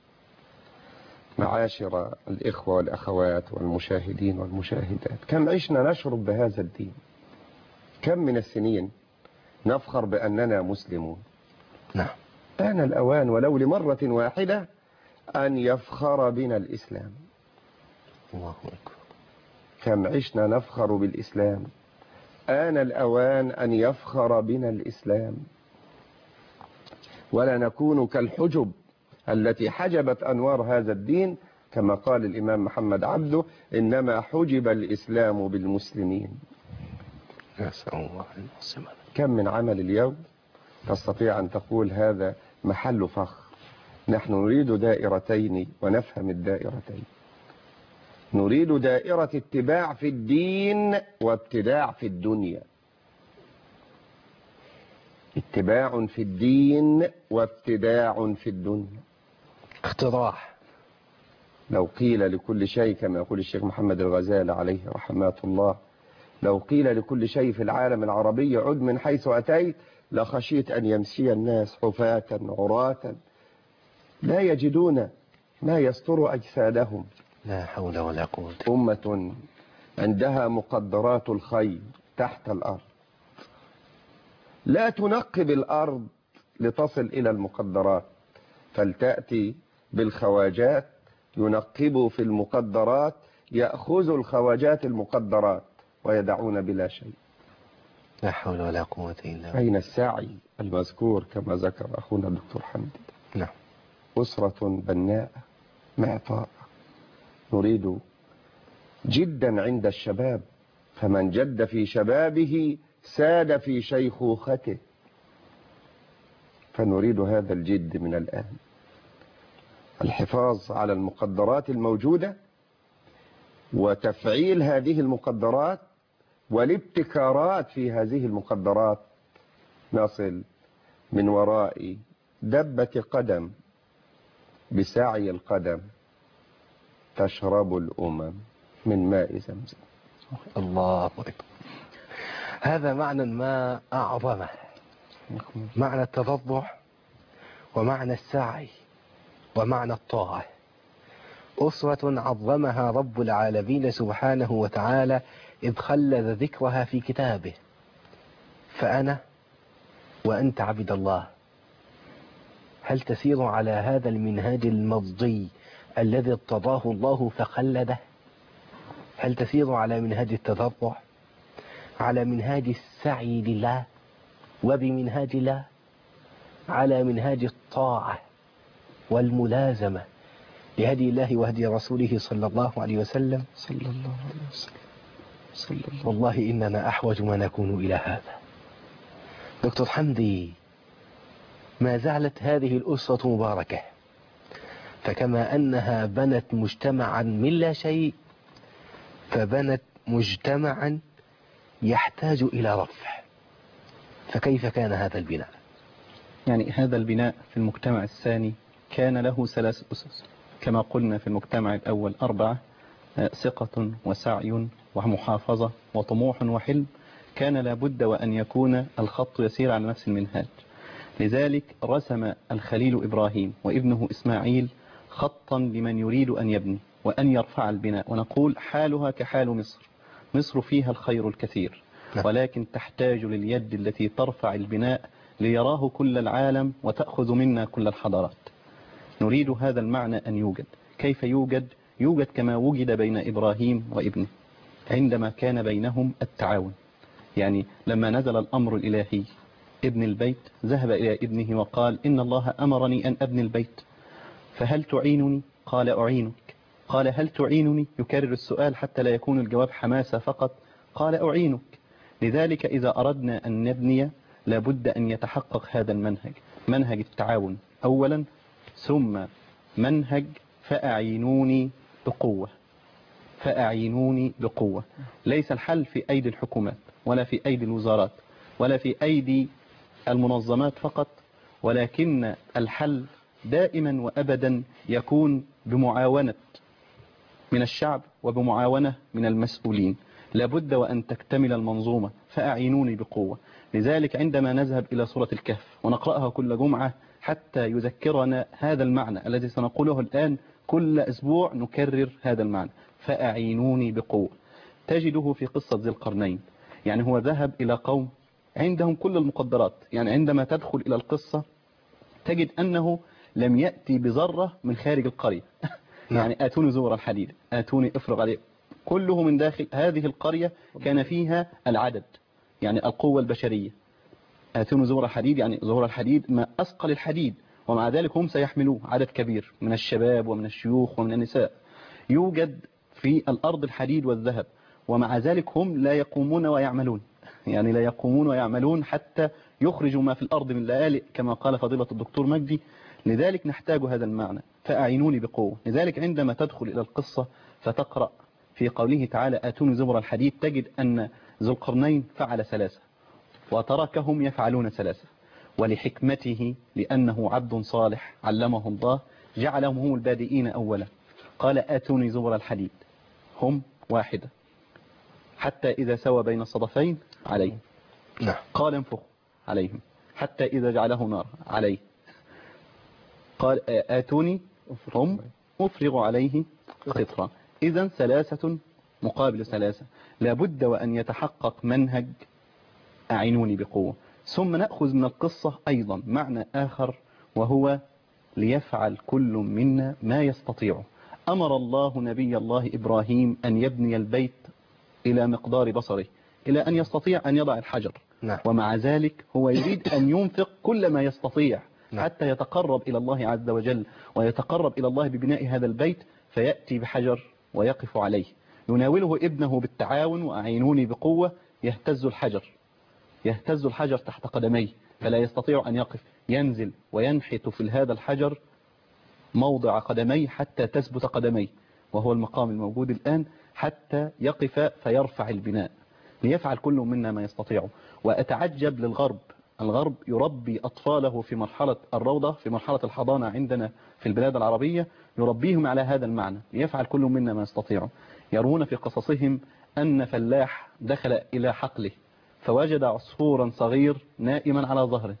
معاشر الإخوة والأخوات والمشاهدين والمشاهدات، كم عشنا نشرب بهذا الدين؟ كم من السنين نفخر بأننا مسلمون؟ نعم. آن الأوان ولو لمرة واحدة أن يفخر بنا الإسلام. الله أكبر. كم عشنا نفخر بالإسلام، آن الأوان أن يفخر بنا الإسلام، ولا نكون كالحجب التي حجبت أنوار هذا الدين، كما قال الإمام محمد عبده: إنما حجب الإسلام بالمسلمين. نسأل الله المسلمين. كم من عمل اليوم تستطيع أن تقول هذا محل فخر. نحن نريد دائرتين ونفهم الدائرتين. نريد دائرة اتباع في الدين وابتداع في الدنيا. اتباع في الدين وابتداع في الدنيا. اختراع. لو قيل لكل شيء كما يقول الشيخ محمد الغزالي عليه رحمة الله، لو قيل لكل شيء في العالم العربي عد من حيث أتيت لخشيت أن يمشي الناس حفاة عراة لا يجدون ما يستر أجسادهم. لا حول ولا قوة. أمة عندها مقدرات الخير تحت الأرض، لا تنقب الأرض لتصل إلى المقدرات، فلتأتي بالخواجات ينقبوا في المقدرات، يأخذوا الخواجات المقدرات ويدعون بلا شيء. لا حول ولا قوة إلا بالله. أين السعي المذكور كما ذكر أخونا الدكتور حمدي؟ نعم. أسرة بناءة معطاء. نريد جدا عند الشباب، فمن جد في شبابه ساد في شيخوخته، فنريد هذا الجد من الآن. الحفاظ على المقدرات الموجودة وتفعيل هذه المقدرات والابتكارات في هذه المقدرات. نصل من وراء دبة قدم بسعي القدم تشرب الأمم من ماء زمزم. الله أكبر. هذا معنى ما أعظمه، معنى التضرع ومعنى السعي ومعنى الطاعة. أسوة عظمها رب العالمين سبحانه وتعالى إذ خلد ذكرها في كتابه. فأنا وأنت عبد الله، هل تسير على هذا المنهاج المضي الذي ارتضاه الله فخلده؟ هل تسير على منهاج التضرع، على منهاج السعي لله وبمنهاج الله، على منهاج الطاعة والملازمة لهدي الله وهدي رسوله صلى الله عليه وسلم؟ والله إننا أحوج ما نكون إلى هذا. دكتور حمدي، ما زالت هذه الأسرة مباركة، فكما أنها بنت مجتمعا من لا شيء، فبنت مجتمعا يحتاج إلى رفع. فكيف كان هذا البناء؟ يعني هذا البناء في المجتمع الثاني كان له 3 أسس، كما قلنا في المجتمع الأول 4: ثقة وسعي ومحافظة وطموح وحلم. كان لابد وأن يكون الخط يسير على نفس المنهاج. لذلك رسم الخليل إبراهيم وابنه إسماعيل خطا لمن يريد أن يبني وأن يرفع البناء، ونقول حالها كحال مصر. مصر فيها الخير الكثير، ولكن تحتاج لليد التي ترفع البناء ليراه كل العالم وتأخذ منا كل الحضارات. نريد هذا المعنى أن يوجد. كيف يوجد؟ يوجد كما وجد بين إبراهيم وابنه، عندما كان بينهم التعاون. يعني لما نزل الأمر الإلهي ابن البيت، ذهب إلى ابنه وقال: إن الله أمرني أن أبني البيت، فهل تعينني؟ قال: أعينك. قال: هل تعينني؟ يكرر السؤال حتى لا يكون الجواب حماسة فقط. قال: أعينك. لذلك إذا أردنا أن نبني لابد أن يتحقق هذا المنهج، منهج التعاون أولا، ثم منهج فأعينوني بقوة. فأعينوني بقوة. ليس الحل في أيدي الحكومات ولا في أيدي الوزارات ولا في أيدي المنظمات فقط، ولكن الحل دائما وأبدا يكون بمعاونة من الشعب وبمعاونة من المسؤولين. لابد وأن تكتمل المنظومة. فأعينوني بقوة. لذلك عندما نذهب إلى سورة الكهف ونقرأها كل جمعة حتى يذكرنا هذا المعنى الذي سنقوله الآن، كل أسبوع نكرر هذا المعنى: فأعينوني بقوة. تجده في قصة ذي القرنين. يعني هو ذهب إلى قوم عندهم كل المقدرات. يعني عندما تدخل إلى القصة تجد أنه لم يأتي بذرة من خارج القرية. يعني آتوني زور الحديد، آتوني افرغ عليه، كله من داخل هذه القرية. كان فيها العدد يعني القوة البشرية. آتون زبر الحديد يعني زبر الحديد ما أثقل الحديد، ومع ذلك هم سيحملوه عدد كبير من الشباب ومن الشيوخ ومن النساء. يوجد في الأرض الحديد والذهب، ومع ذلك هم لا يقومون ويعملون، يعني لا يقومون ويعملون حتى يخرجوا ما في الأرض من لآلئ كما قال فضيلة الدكتور مجدي. لذلك نحتاج هذا المعنى، فأعينوني بقوة. لذلك عندما تدخل إلى القصة فتقرأ في قوله تعالى آتوني زبر الحديد، تجد أن ذو القرنين فعل 3 وتركهم يفعلون 3، ولحكمته لأنه عبد صالح علمه الله جعلهم هم البادئين أولا. قال آتوني زبر الحديد، هم 1 حتى إذا سوى بين الصدفين عليه. قال انفخ عليهم حتى إذا جعله نار عليه. قال آتوني هم أفرغ عليه قطرا. إذن 3 مقابل 3. لابد وأن يتحقق منهج أعينوني بقوة. ثم نأخذ من القصة أيضا معنى آخر، وهو ليفعل كل منا ما يستطيع. أمر الله نبي الله إبراهيم أن يبني البيت إلى مقدار بصره، إلى أن يستطيع أن يضع الحجر. ومع ذلك هو يريد أن ينفق كل ما يستطيع حتى يتقرب إلى الله عز وجل، ويتقرب إلى الله ببناء هذا البيت، فيأتي بحجر ويقف عليه. يناوله ابنه بالتعاون وأعينوني بقوة. يهتز الحجر تحت قدميه فلا يستطيع أن يقف، ينزل وينحت في هذا الحجر موضع قدميه حتى تثبت قدميه، وهو المقام الموجود الآن، حتى يقف فيرفع البناء. ليفعل كل منا ما يستطيعه. وأتعجب للغرب، الغرب يربي أطفاله في مرحلة الروضة، في مرحلة الحضانة عندنا في البلاد العربية، يربيهم على هذا المعنى، ليفعل كل منا ما يستطيعه. يروون في قصصهم أن فلاح دخل إلى حقله فوجد عصفورا صغير نائما على ظهره،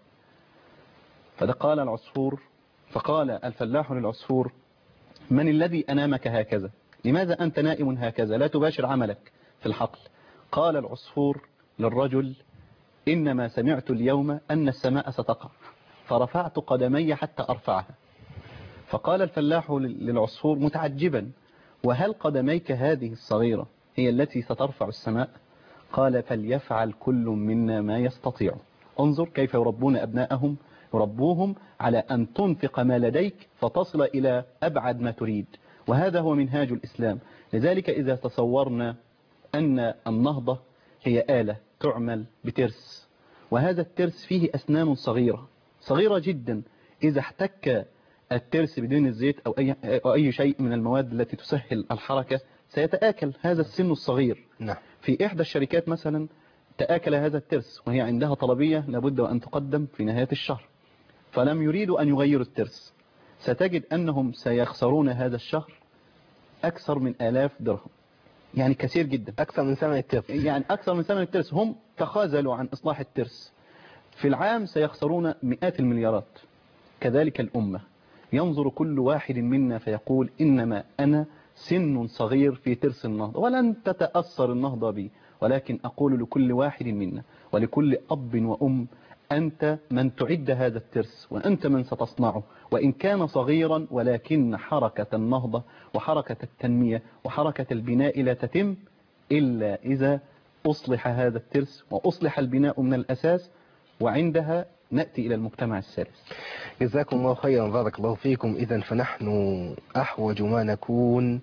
فقال الفلاح للعصفور: من الذي أنامك هكذا؟ لماذا أنت نائم هكذا؟ لا تباشر عملك في الحقل. قال العصفور للرجل: إنما سمعت اليوم أن السماء ستقع فرفعت قدمي حتى أرفعها. فقال الفلاح للعصفور متعجبا: وهل قدميك هذه الصغيرة هي التي سترفع السماء؟ قال: فليفعل كل منا ما يستطيع. انظر كيف يربون أبناءهم، يربوهم على أن تنفق ما لديك فتصل إلى أبعد ما تريد، وهذا هو منهاج الإسلام. لذلك إذا تصورنا أن النهضة هي آلة تعمل بترس، وهذا الترس فيه أسنان صغيرة جدا، إذا احتك الترس بدون الزيت أو أي شيء من المواد التي تسهل الحركة سيتآكل هذا السن الصغير. في إحدى الشركات مثلا تآكل هذا الترس، وهي عندها طلبية لابد وأن تقدم في نهاية الشهر، فلم يريدوا أن يغيروا الترس. ستجد أنهم سيخسرون هذا الشهر أكثر من 1000 درهم، يعني كثير جدا، أكثر من ثمن الترس، يعني أكثر من ثمن الترس. هم تخاذلوا عن إصلاح الترس، في العام سيخسرون مئات المليارات. كذلك الأمة، ينظر كل واحد منا فيقول: إنما أنا سن صغير في ترس النهضة ولن تتأثر النهضة بي، ولكن أقول لكل واحد منا ولكل أب وأم: أنت من تعد هذا الترس، وأنت من ستصنعه، وإن كان صغيرا، ولكن حركة النهضة وحركة التنمية وحركة البناء لا تتم إلا إذا أصلح هذا الترس وأصلح البناء من الأساس، وعندها نأتي إلى المجتمع الثالث. جزاكم الله خيرا، بارك الله فيكم. إذن فنحن أحوج ما نكون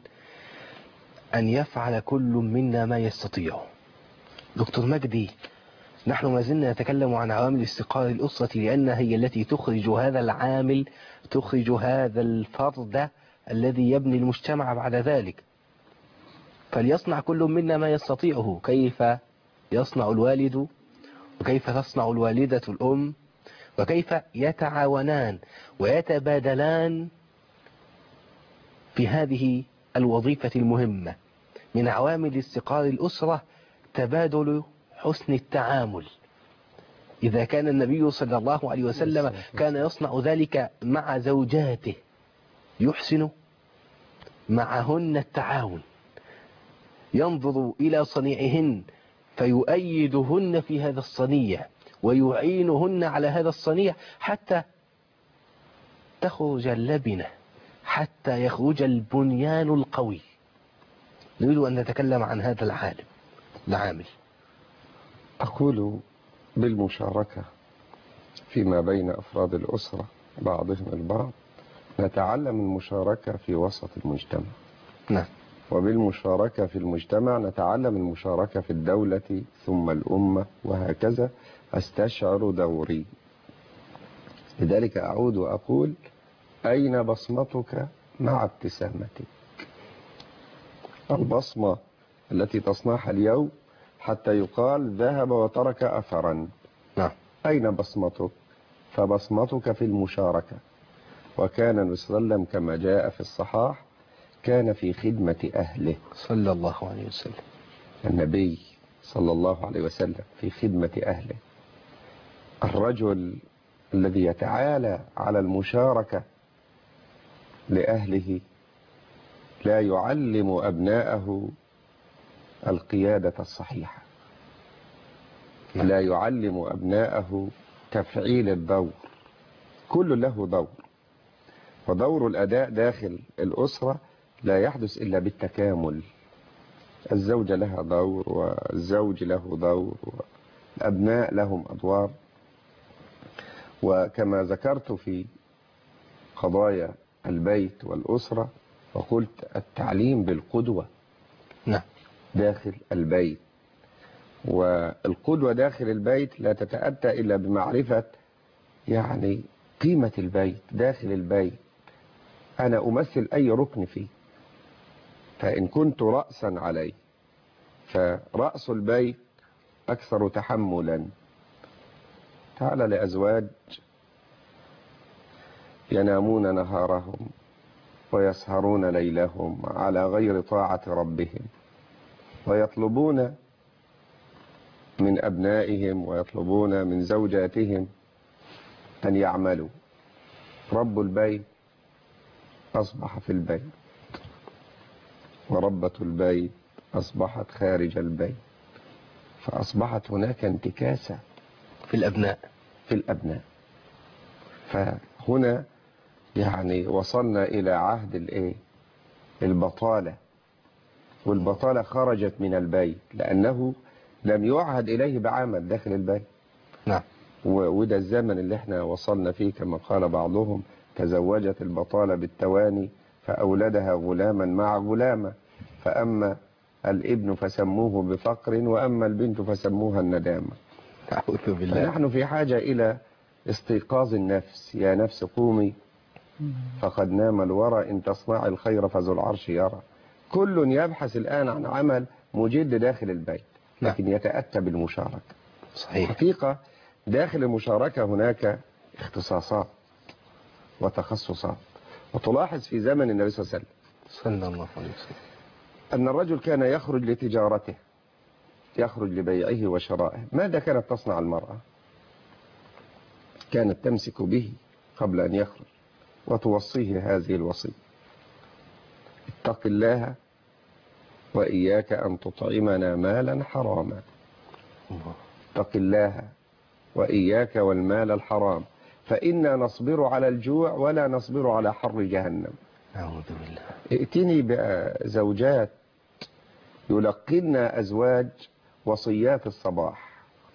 أن يفعل كل منا ما يستطيع. دكتور مجدي، نحن ما زلنا نتكلم عن عوامل استقرار الأسرة، لأنها هي التي تخرج هذا العامل، تخرج هذا الفرد الذي يبني المجتمع بعد ذلك. فليصنع كل منا ما يستطيعه. كيف يصنع الوالد، وكيف تصنع الوالدة الأم، وكيف يتعاونان ويتبادلان في هذه الوظيفة المهمة. من عوامل استقرار الأسرة تبادل حسن التعامل. إذا كان النبي صلى الله عليه وسلم كان يصنع ذلك مع زوجاته، يحسن معهن التعاون، ينظر إلى صنيعهن فيؤيدهن في هذا الصنيع ويعينهن على هذا الصنيع حتى تخرج اللبنة، حتى يخرج البنيان القوي. نريد أن نتكلم عن هذا العامل. أقول بالمشاركة فيما بين أفراد الأسرة بعضهم البعض نتعلم المشاركة في وسط المجتمع. نعم. وبالمشاركة في المجتمع نتعلم المشاركة في الدولة ثم الأمة، وهكذا أستشعر دوري. لذلك أعود وأقول: أين بصمتك مع ابتسامتك؟ البصمة التي تصنعها اليوم حتى يقال ذهب وترك أثرا. نعم. أين بصمتك؟ فبصمتك في المشاركة. وكان النبي صلى الله عليه وسلم كما جاء في الصحاح كان في خدمة أهله صلى الله عليه وسلم. النبي صلى الله عليه وسلم في خدمة أهله. الرجل الذي يتعالى على المشاركة لأهله لا يعلم أبناءه القيادة الصحيحة، لا يعلم أبناءه تفعيل الدور. كل له دور، ودور الأداء داخل الأسرة لا يحدث إلا بالتكامل. الزوجة لها دور، والزوج له دور، والأبناء لهم أدوار. وكما ذكرت في قضايا البيت والأسرة وقلت التعليم بالقدوة. نعم. داخل البيت، والقدوة داخل البيت لا تتأتى إلا بمعرفة يعني قيمة البيت. داخل البيت أنا أمثل أي ركن فيه، فإن كنت رأسا عليه فرأس البيت أكثر تحملا. تعال لأزواج ينامون نهارهم ويسهرون ليلهم على غير طاعة ربهم، ويطلبون من أبنائهم ويطلبون من زوجاتهم أن يعملوا. رب البيت أصبح في البيت، وربة البيت أصبحت خارج البيت، فأصبحت هناك انتكاسة في الأبناء. فهنا يعني وصلنا إلى عهد البطالة، والبطالة خرجت من البيت لأنه لم يعهد إليه بعمل داخل البيت. نعم. وده الزمن اللي احنا وصلنا فيه، كما قال بعضهم: تزوجت البطالة بالتواني فأولدها غلاما مع غلامة، فأما الابن فسموه بفقر، وأما البنت فسموها الندامة. أعوذ بالله. فنحن في حاجة إلى استيقاظ النفس. يا نفس قومي فقد نام الورى، إن تصنع الخير فذو العرش يرى. كل يبحث الآن عن عمل مجد داخل البيت، لكن يتأتى بالمشاركة. صحيح. حقيقة داخل المشاركة هناك اختصاصات وتخصصات. وتلاحظ في زمن النبي صلى الله عليه وسلم صلى الله عليه وسلم أن الرجل كان يخرج لتجارته، يخرج لبيعه وشرائه. ماذا كانت تصنع المرأة؟ كانت تمسك به قبل أن يخرج وتوصيه هذه الوصية: اتق الله وإياك أن تطعمنا مالا حراما. اتق الله وإياك والمال الحرام، فإنا نصبر على الجوع ولا نصبر على حر جهنم. أعوذ بالله. ائتني بزوجات يلقن أزواج وصيات الصباح،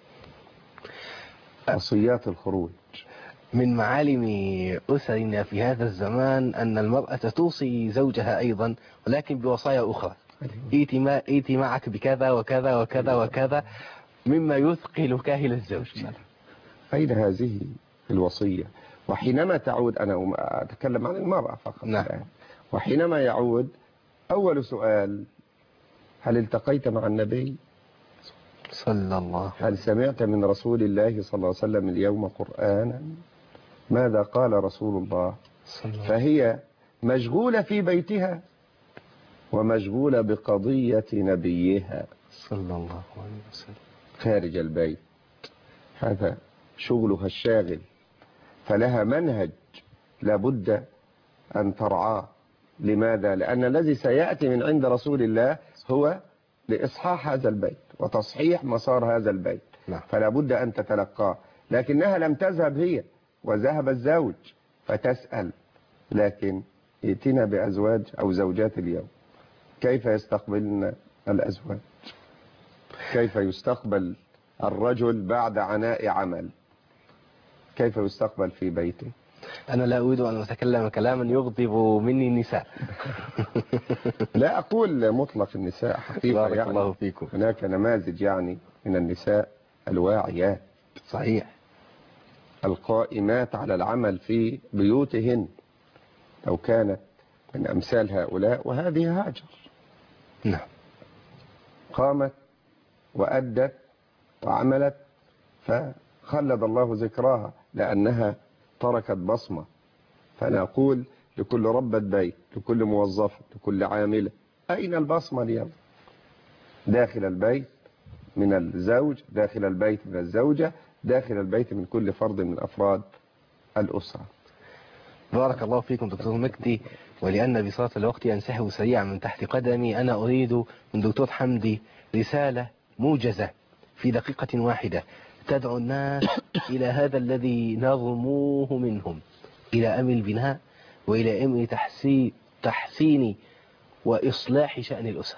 وصيات الخروج. من معالم أسرنا في هذا الزمان أن المرأة توصي زوجها أيضا، ولكن بوصايا أخرى: ائتي معك بكذا وكذا وكذا وكذا، مما يثقل كاهل الزوج. أين هذه الوصية؟ وحينما تعود، أنا أتكلم عن المرأة فقط. نعم. وحينما يعود أول سؤال: هل التقيت مع النبي صلى الله؟ هل سمعت من رسول الله صلى الله عليه وسلم اليوم قرآنا؟ ماذا قال رسول الله؟ فهي مشغولة في بيتها ومشغولة بقضية نبيها صلى الله عليه وسلم خارج البيت. هذا شغلها الشاغل، فلها منهج لابد أن ترعاه. لماذا؟ لأن الذي سيأتي من عند رسول الله هو لإصحاح هذا البيت وتصحيح مسار هذا البيت. فلا بد أن تتلقاه. لكنها لم تذهب هي، وذهب الزوج، فتسأل. لكن ائتنا بأزواج أو زوجات اليوم، كيف يستقبلن الأزواج؟ كيف يستقبل الرجل بعد عناء عمل كيف يستقبل في بيته؟ أنا لا أريد أن أتكلم كلاما يغضب مني النساء. لا أقول مطلق النساء حقيقة، بارك يعني الله فيكم. هناك نماذج يعني من النساء الواعيات صحيح، القائمات على العمل في بيوتهن، لو كانت من أمثال هؤلاء. وهذه هاجر نعم، قامت وأدت وعملت فخلد الله ذكراها لأنها تركت بصمة. فأنا أقول لكل ربة بيت، لكل موظفة، لكل عاملة، أين البصمة اليوم؟ داخل البيت من الزوج، داخل البيت من الزوجة، داخل البيت من كل فرد من أفراد الأسرة. بارك الله فيكم دكتور مجدي. ولأن بصلاة الوقت ينسحب سريعا من تحت قدمي، أنا أريد من دكتور حمدي رسالة موجزة في دقيقة واحدة تدعو الناس إلى هذا الذي نرموه منهم، إلى أمر البناء وإلى أمر تحسين وإصلاح شأن الأسر.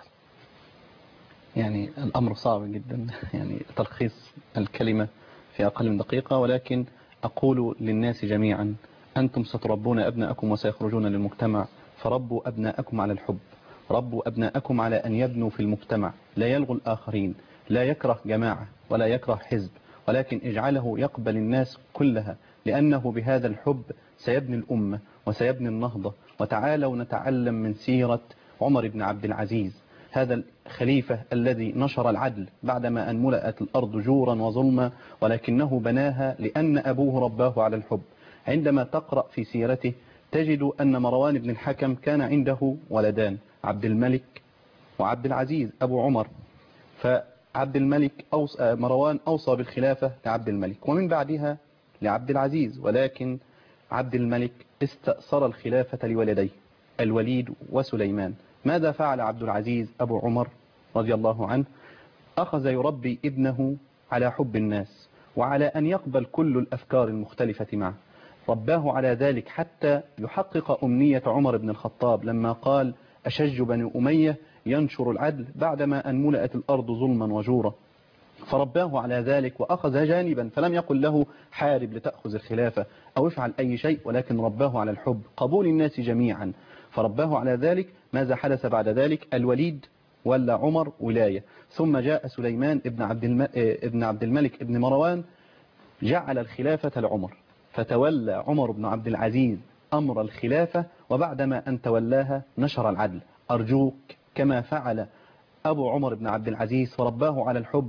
يعني الأمر صعب جدا، يعني تلخيص الكلمة في أقل من دقيقة، ولكن أقول للناس جميعا: أنتم ستربون أبناءكم وسيخرجون للمجتمع، فربوا أبناءكم على الحب، ربوا أبناءكم على أن يبنوا في المجتمع، لا يلغوا الآخرين، لا يكره جماعة ولا يكره حزب، ولكن اجعله يقبل الناس كلها، لأنه بهذا الحب سيبني الأمة وسيبني النهضة. وتعالوا نتعلم من سيرة عمر بن عبد العزيز، هذا الخليفة الذي نشر العدل بعدما أن ملأت الأرض جورا وظلما، ولكنه بناها لأن أبوه رباه على الحب. عندما تقرأ في سيرته تجد أن مروان بن الحكم كان عنده ولدان، عبد الملك وعبد العزيز أبو عمر. فعبد الملك مروان أوصى بالخلافة لعبد الملك ومن بعدها لعبد العزيز، ولكن عبد الملك استأثر الخلافة لولديه الوليد وسليمان. ماذا فعل عبد العزيز أبو عمر رضي الله عنه؟ أخذ يربي ابنه على حب الناس وعلى أن يقبل كل الأفكار المختلفة معه، رباه على ذلك حتى يحقق أمنية عمر بن الخطاب لما قال: أشج بني أمية ينشر العدل بعدما أن ملأت الأرض ظلما وجورا. فرباه على ذلك وأخذ جانبا، فلم يقل له حارب لتأخذ الخلافة أو افعل أي شيء، ولكن رباه على الحب، قبول الناس جميعا، فرباه على ذلك. ماذا حدث بعد ذلك؟ الوليد ولا عمر ولاية، ثم جاء سليمان ابن عبد الملك ابن مروان جعل الخلافة لعمر، فتولى عمر بن عبد العزيز أمر الخلافة، وبعدما أن تولاها نشر العدل. أرجوك كما فعل أبو عمر بن عبد العزيز ورباه على الحب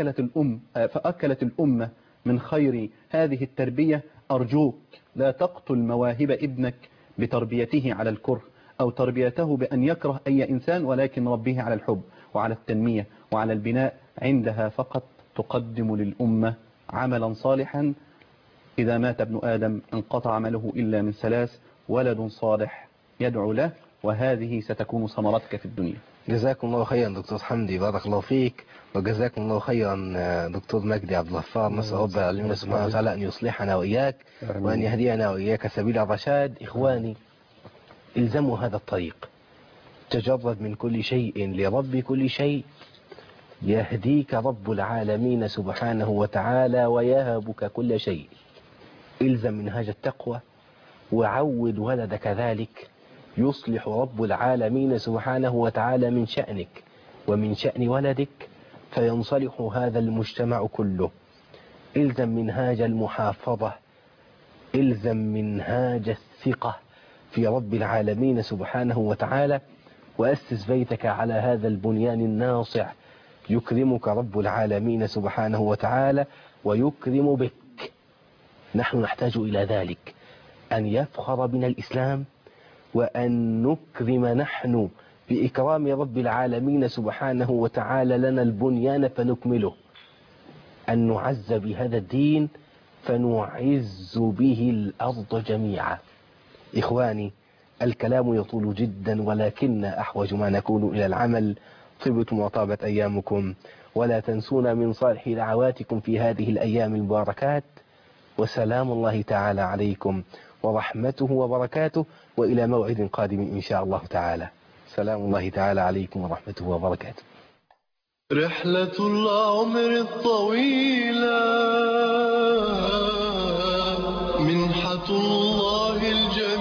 فأكلت الأمة من خير هذه التربية، أرجوك لا تقتل مواهب ابنك بتربيته على الكره أو تربيته بأن يكره أي إنسان، ولكن ربيه على الحب وعلى التنمية وعلى البناء. عندها فقط تقدم للأمة عملا صالحا. إذا مات ابن آدم انقطع عمله إلا من ثلاث: ولد صالح يدعو له، وهذه ستكون ثمرتك في الدنيا. جزاكم الله خيرا دكتور حمدي، بارك الله فيك، وجزاكم الله خيرا دكتور مجدي عبد الغفار. نسأل رب العالمين سبحانه وتعالى أن يصلحنا وإياك وأن يهدينا وإياك سبيل الرشاد. إخواني، الزموا هذا الطريق، تجرد من كل شيء لرب كل شيء، يهديك رب العالمين سبحانه وتعالى ويهبك كل شيء. الزم منهاج التقوى وعود ولدك ذلك، يصلح رب العالمين سبحانه وتعالى من شأنك ومن شأن ولدك، فينصلح هذا المجتمع كله. الزم منهاج المحافظة، الزم منهاج الثقة في رب العالمين سبحانه وتعالى، وأسس بيتك على هذا البنيان الناصع، يكرمك رب العالمين سبحانه وتعالى ويكرم بك. نحن نحتاج إلى ذلك، أن يفخر بنا الإسلام، وأن نكرم نحن بإكرام رب العالمين سبحانه وتعالى لنا البنيان فنكمله، أن نعز بهذا الدين فنعز به الأرض جميعا. إخواني، الكلام يطول جدا، ولكن أحوج ما نكون إلى العمل. طبتم وطابت أيامكم، ولا تنسونا من صالح دعواتكم في هذه الأيام المباركات، وسلام الله تعالى عليكم ورحمته وبركاته، وإلى موعد قادم إن شاء الله تعالى. سلام الله تعالى عليكم ورحمته وبركاته. رحلة العمر الطويلة منحة الله الجليل